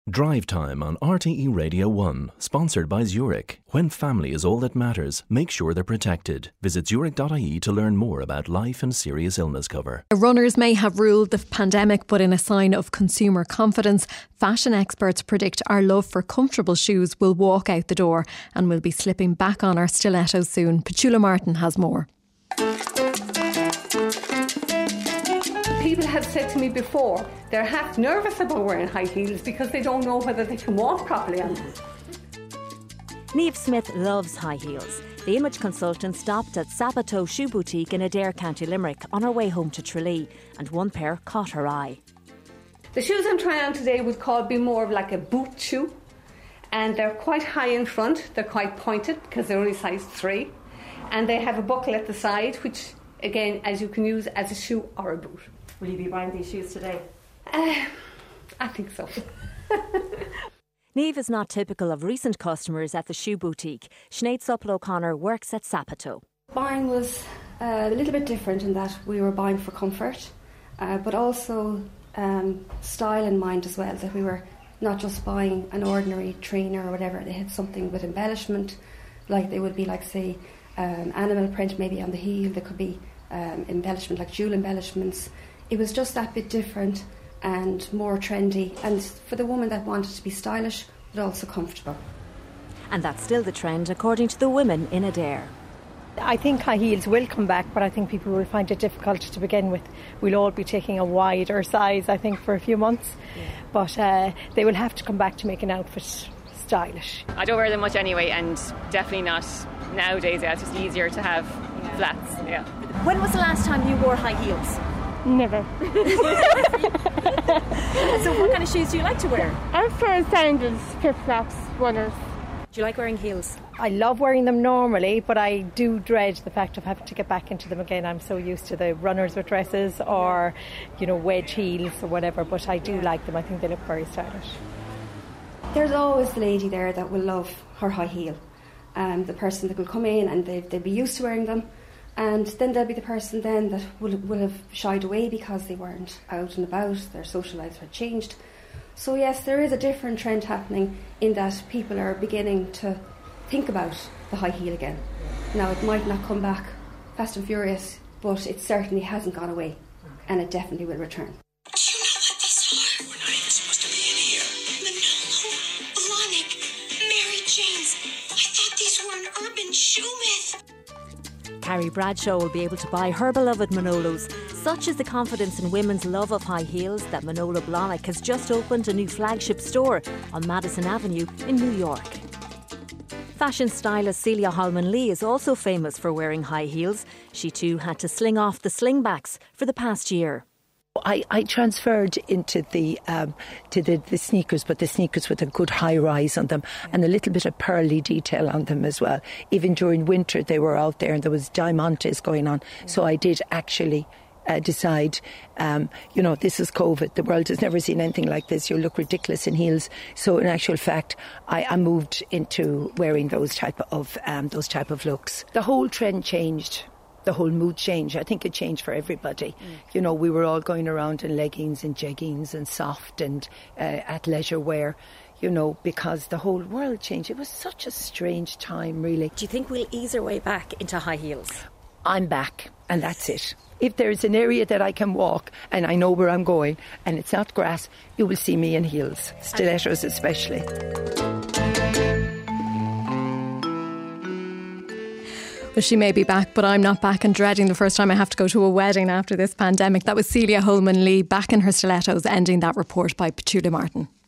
Drive Time on RTE Radio 1, sponsored by Zurich. When family is all that matters, make sure they're protected. Visit zurich.ie to learn more about life and serious illness cover. Runners may have ruled the pandemic, but in a sign of consumer confidence, fashion experts predict our love for comfortable shoes will walk out the door and we'll be slipping back on our stilettos soon. Petula Martin has more. People have said to me before they're half nervous about wearing high heels because they don't know whether they can walk properly on them. Niamh Smith loves high heels. The image consultant stopped at Sabato Shoe Boutique in Adair, County Limerick on her way home to Tralee, and one pair caught her eye. The shoes I'm trying on today would be more of like a boot shoe, and they're quite high in front. They're quite pointed because they're only size 3, and they have a buckle at the side, which again, as you can use as a shoe or a boot. Will you be buying these shoes today? I think so. Niamh is not typical of recent customers at the shoe boutique. Sinead Supple-O'Connor works at Sabato. Buying was a little bit different in that we were buying for comfort, but also style in mind as well, that we were not just buying an ordinary trainer or whatever. They had something with embellishment, like they would be like, say, animal print maybe on the heel. There could be embellishment like jewel embellishments. It was just that bit different and more trendy, and for the woman that wanted to be stylish but also comfortable. And that's still the trend according to the women in Adair. I think high heels will come back, but I think people will find it difficult to begin with. We'll all be taking a wider size, I think, for a few months, but they will have to come back to make an outfit stylish. I don't wear them much anyway, and definitely not nowadays. It's just easier to have flats. Yeah. When was the last time you wore high heels? Never. So what kind of shoes do you like to wear? I prefer sandals, flip-flops, runners. Do you like wearing heels? I love wearing them normally, but I do dread the fact of having to get back into them again. I'm so used to the runners with dresses or, wedge heels or whatever, but I do like them. I think they look very stylish. There's always the lady there that will love her high heel. The person that will come in and they'll be used to wearing them. And then there'll be the person then that will have shied away because they weren't out and about, their social lives had changed. So yes, there is a different trend happening in that people are beginning to think about the high heel again. Now, it might not come back fast and furious, but it certainly hasn't gone away, and it definitely will return. Do you know what these are? We're not even supposed to be in here. Manolo, Blahnik, Mary Jane's. I thought these were an urban shoe myth. Carrie Bradshaw will be able to buy her beloved Manolos. Such is the confidence in women's love of high heels that Manolo Blahnik has just opened a new flagship store on Madison Avenue in New York. Fashion stylist Celia Holman-Lee is also famous for wearing high heels. She too had to sling off the slingbacks for the past year. I transferred into the sneakers, but the sneakers with a good high rise on them and a little bit of pearly detail on them as well. Even during winter they were out there and there was diamantes going on. So I did actually decide, this is COVID. The world has never seen anything like this. You look ridiculous in heels. So in actual fact, I moved into wearing those type of looks. The whole trend changed. The whole mood changed. I think it changed for everybody. We were all going around in leggings and jeggings and soft and athleisure wear, because the whole world changed. It was such a strange time, really. Do you think we'll ease our way back into high heels? I'm back, and that's it. If there's an area that I can walk and I know where I'm going and it's not grass, you will see me in heels, stilettos especially. Well, she may be back, but I'm not back, and dreading the first time I have to go to a wedding after this pandemic. That was Celia Holman-Lee back in her stilettos, ending that report by Petula Martin.